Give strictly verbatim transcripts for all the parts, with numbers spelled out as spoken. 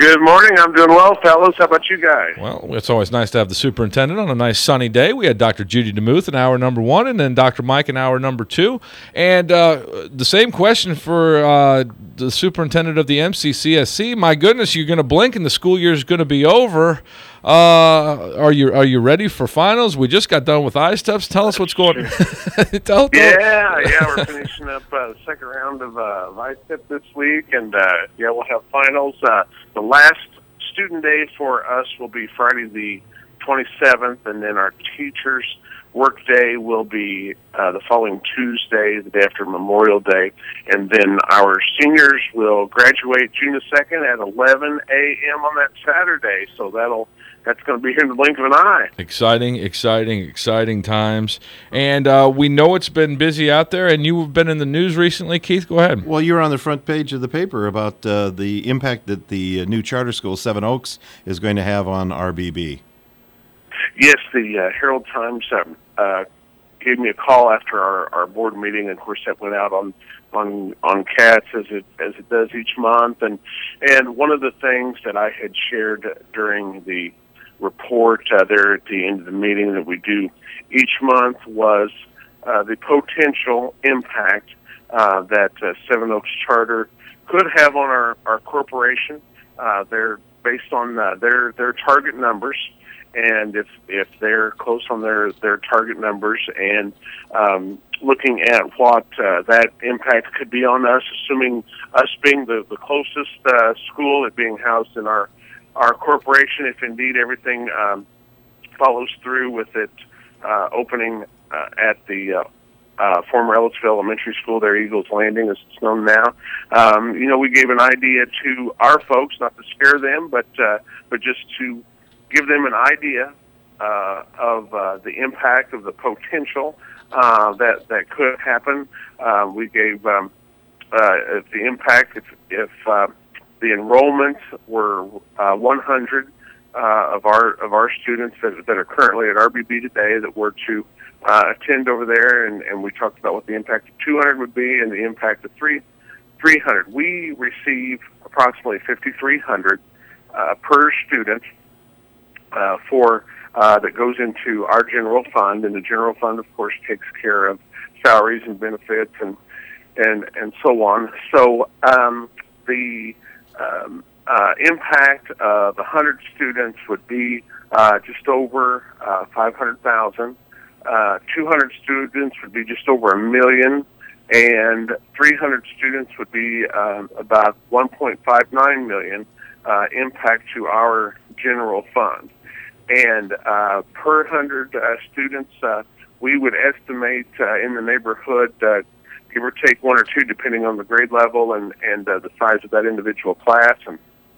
Good morning. I'm doing well, fellas. How about you guys? Well, it's always nice to have the superintendent on a nice sunny day. We had Doctor Judy DeMuth in hour number one, and then Doctor Mike in hour number two. And uh, the same question for uh, the superintendent of the M C C S C. My goodness, you're going to blink and the school year is going to be over. Uh, are you are you ready for finals? We just got done with iSteps. Tell us what's going on. tell, tell. Yeah, yeah, we're finishing up uh, the second round of uh, iStep this week, and uh, yeah, we'll have finals. Uh, the last student day for us will be Friday the twenty-seventh, and then our teachers' work day will be uh, the following Tuesday, the day after Memorial Day, and then our seniors will graduate June the second at eleven a.m. on that Saturday. So that'll that's going to be here in the blink of an eye. Exciting, exciting, exciting times. And uh, we know it's been busy out there, and you've been in the news recently. Keith, go ahead. Well, you're on the front page of the paper about uh, the impact that the uh, new charter school, Seven Oaks, is going to have on R B B. Yes, the uh, Herald Times um, uh, gave me a call after our, our board meeting, and of course that went out on on on CATS as it as it does each month. And and one of the things that I had shared during the report uh, there at the end of the meeting that we do each month was uh, the potential impact uh, that uh, Seven Oaks Charter could have on our our corporation. Uh, they're based on uh, their their target numbers. And if if they're close on their, their target numbers, and um, looking at what uh, that impact could be on us, assuming us being the, the closest uh, school, it being housed in our our corporation, if indeed everything um, follows through with it uh, opening uh, at the uh, uh, former Ellettsville Elementary School, there, Eagles Landing, as it's known now. Um, you know, we gave an idea to our folks, not to scare them, but uh, but just to give them an idea uh, of uh, the impact of the potential uh, that that could happen. Uh, we gave um, uh, if the impact if if uh, the enrollments were uh, one hundred uh, of our of our students that, that are currently at R B B today that were to uh, attend over there, and, and we talked about what the impact of two hundred would be and the impact of three three hundred. We receive approximately fifty-three hundred uh, per student. Uh, for uh, that goes into our general fund, and the general fund, of course, takes care of salaries and benefits and and and so on. So um, the um, uh, impact of one hundred students would be uh, just over uh, five hundred thousand. Uh, two hundred students would be just over a million, and three hundred students would be uh, about one point five nine million uh, impact to our general fund. And uh, per one hundred uh, students, uh, we would estimate uh, in the neighborhood, uh, give or take one or two, depending on the grade level and, and uh, the size of that individual class and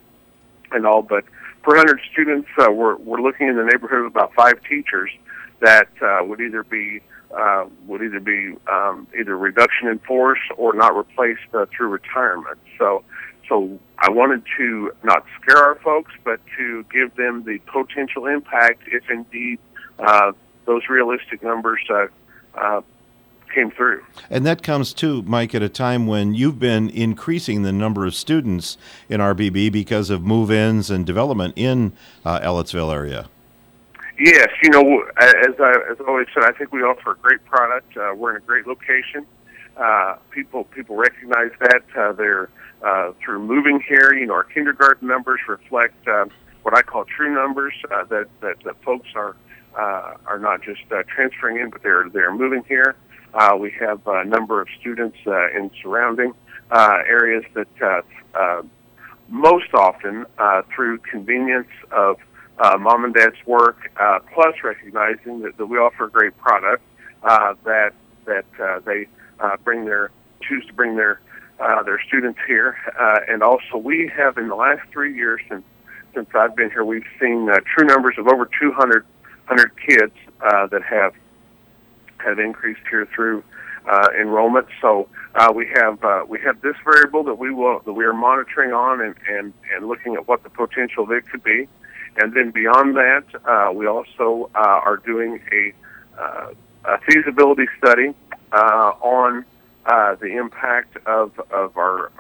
and all. But per one hundred students, uh, we're, we're looking in the neighborhood of about five teachers that uh, would either be uh, would either be um, either reduction in force or not replaced uh, through retirement. So. So I wanted to not scare our folks, but to give them the potential impact if indeed uh, those realistic numbers uh, uh, came through. And that comes, too, Mike, at a time when you've been increasing the number of students in R B B because of move-ins and development in uh, Ellettsville area. Yes, you know, as I, as I always said, I think we offer a great product. Uh, we're in a great location. Uh, people people recognize that. Uh, they're uh, through moving here. You know, our kindergarten numbers reflect uh, what I call true numbers. Uh, that, that that folks are uh, are not just uh, transferring in, but they're they're moving here. Uh, we have a number of students uh, in surrounding uh, areas that uh, uh, most often uh, through convenience of uh, mom and dad's work, uh, plus recognizing that, that we offer a great product uh, that that uh, they. Uh, bring their choose to bring their uh, their students here, uh, and also we have in the last three years since since I've been here, we've seen uh, true numbers of over two hundred kids uh, that have have increased here through uh, enrollment. So uh, we have uh, we have this variable that we will that we are monitoring on and, and, and looking at what the potential of it could be, and then beyond that, uh, we also uh, are doing a, uh, a feasibility study. Uh, on uh, the impact of of our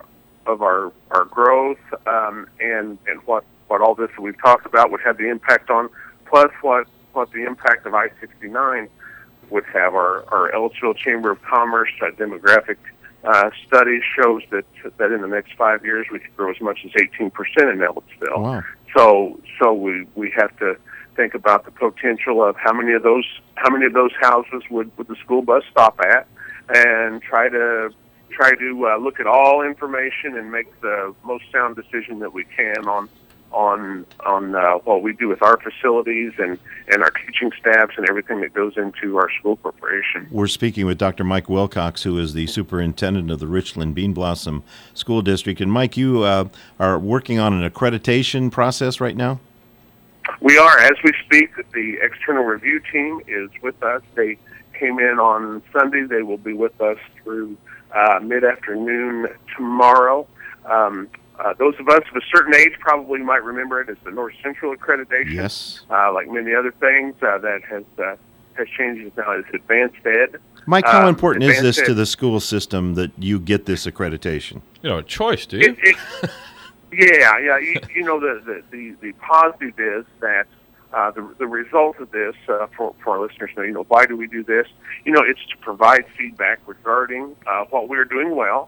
of our our growth, um, and and what what all this that we've talked about would have the impact on, plus what what the impact of I sixty-nine would have. Our our Ellettsville Chamber of Commerce uh, demographic uh, study shows that that in the next five years we could grow as much as eighteen percent in Ellettsville. Wow. So so we we have to think about the potential of how many of those how many of those houses would, would the school bus stop at, and try to try to uh, look at all information and make the most sound decision that we can on on on uh, what we do with our facilities and, and our teaching staffs and everything that goes into our school corporation. We're speaking with Doctor Mike Wilcox, who is the superintendent of the Richland Bean Blossom School District. And Mike, you uh, are working on an accreditation process right now? We are. As we speak, the external review team is with us. They came in on Sunday. They will be with us through uh, mid-afternoon tomorrow. Um, uh, those of us of a certain age probably might remember it as the North Central accreditation. Yes. Uh, like many other things, uh, that has uh, has changed now as Advanced Ed. Mike, how um, important is this Ed, to the school system that you get this accreditation? You know, a choice, do you? It, it, yeah, yeah. You, you know, the, the, the, the positive is that uh, the, the result of this, uh, for, for our listeners know, you know, why do we do this? You know, it's to provide feedback regarding uh, what we're doing well,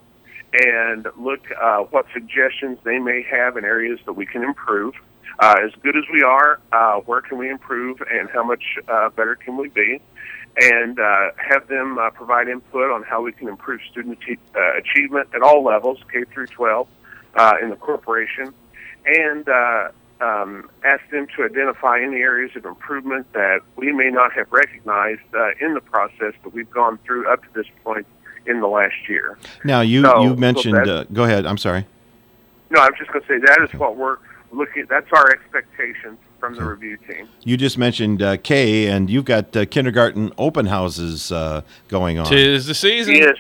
and look uh, what suggestions they may have in areas that we can improve. Uh, as good as we are, uh, where can we improve, and how much uh, better can we be? And uh, have them uh, provide input on how we can improve student ach- uh, achievement at all levels, K through twelve, uh, in the corporation, and uh, um, ask them to identify any areas of improvement that we may not have recognized uh, in the process that we've gone through up to this point in the last year. Now, you, so, you mentioned, so uh, go ahead, I'm sorry. No, I was just going to say that is what we're looking at. That's our expectations from the review team. You just mentioned uh, Kay, and you've got uh, kindergarten open houses uh, going on. Tis the season. Yes.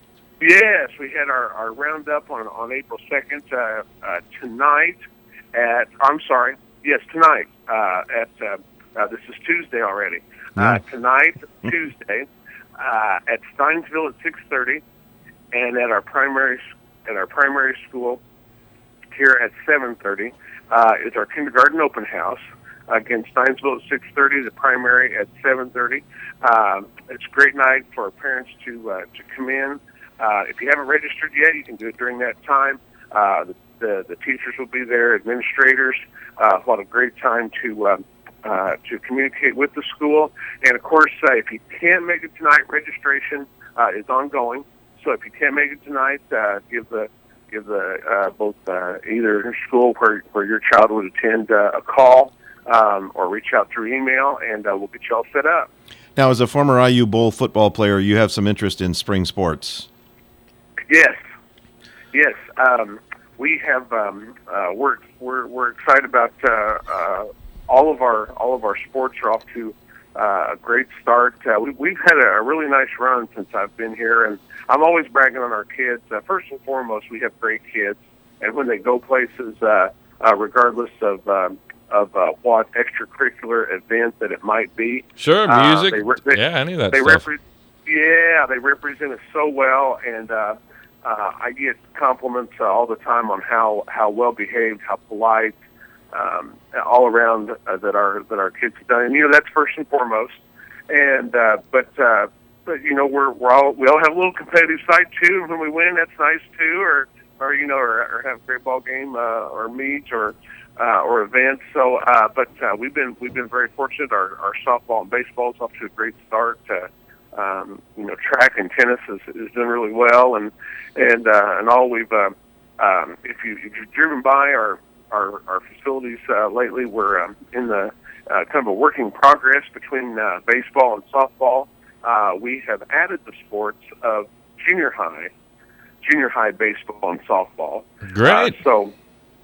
Yes, we had our, our roundup on, on April second uh, uh, tonight at, I'm sorry, yes, tonight uh, at, uh, uh, this is Tuesday already. Yeah. Uh, tonight, Tuesday, uh, at Steinsville at six thirty, and at our primary at our primary school here at seven thirty uh, is our kindergarten open house. Again, Steinsville at six thirty, the primary at seven thirty. Uh, it's a great night for parents to uh, to come in. Uh, if you haven't registered yet, you can do it during that time. Uh, the, the, the teachers will be there, administrators. Uh, what a great time to uh, uh, to communicate with the school. And, of course, uh, if you can't make it tonight, registration uh, is ongoing. So if you can't make it tonight, uh, give the give the uh, both uh, either school where, where your child would attend uh, a call um, or reach out through email, and uh, we'll get you all set up. Now, as a former I U Bowl football player, you have some interest in spring sports. Yes, yes. Um, we have. Um, uh, we're we're we're excited about uh, uh, all of our all of our sports are off to uh, a great start. Uh, we, we've had a, a really nice run since I've been here, and I'm always bragging on our kids. Uh, first and foremost, we have great kids, and when they go places, uh, uh, regardless of um, of uh, what extracurricular event that it might be, Sure, uh, music. they, re- they, yeah, any of that they stuff. Repre- yeah, they represent us so well, and uh, uh, I get compliments uh, all the time on how, how well behaved, how polite, um, all around uh, that our that our kids have done. And you know, that's first and foremost. And uh, but uh, but you know, we're we're all we all have a little competitive side too. When we win, that's nice too. Or or you know, or, or have a great ball game uh, or meet or uh, or events. So, uh, but uh, we've been we've been very fortunate. Our our softball and baseball is off to a great start. Uh, um, you know, track and tennis is, is doing really well, and and uh, and all we've uh, um, if you if you've driven by our our, our facilities uh, lately, we're um, in the uh, kind of a working progress between uh, baseball and softball. Uh, we have added the sports of junior high, junior high baseball and softball. Great. Uh, so,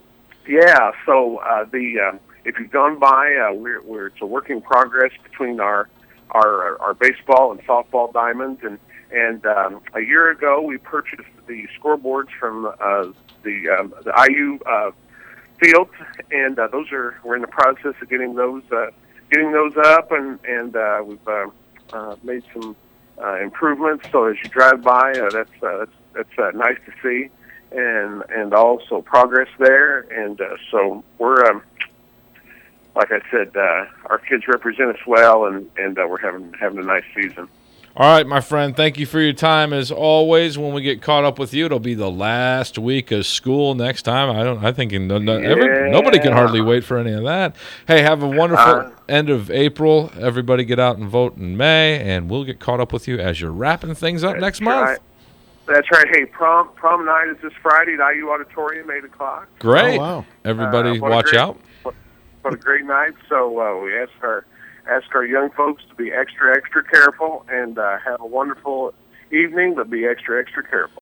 yeah. So uh, the uh, if you've gone by, uh, we're, we're it's a working progress between our our our baseball and softball diamonds. And and um, a year ago, we purchased the scoreboards from uh, the um, the I U uh, fields, and uh, those are we're in the process of getting those uh, getting those up, and and uh, we've uh, uh, made some uh, improvements. So as you drive by, uh, that's uh, that's, that's uh, nice to see. and and also progress there. And uh, so we're, um, like I said, uh, our kids represent us well, and and uh, we're having having a nice season. All right, my friend, thank you for your time. As always, when we get caught up with you, it'll be the last week of school next time. I don't. I think no, no, Yeah. every, nobody can hardly wait for any of that. Hey, have a wonderful Uh, end of April. Everybody get out and vote in May, and we'll get caught up with you as you're wrapping things up That's next month. right. That's right. Hey, prom prom night is this Friday at I U Auditorium, eight o'clock. Great. Oh, wow. Everybody, Uh, what a watch great- out. What, what a great night. So uh, we ask our ask our young folks to be extra extra careful and uh, have a wonderful evening, but be extra extra careful.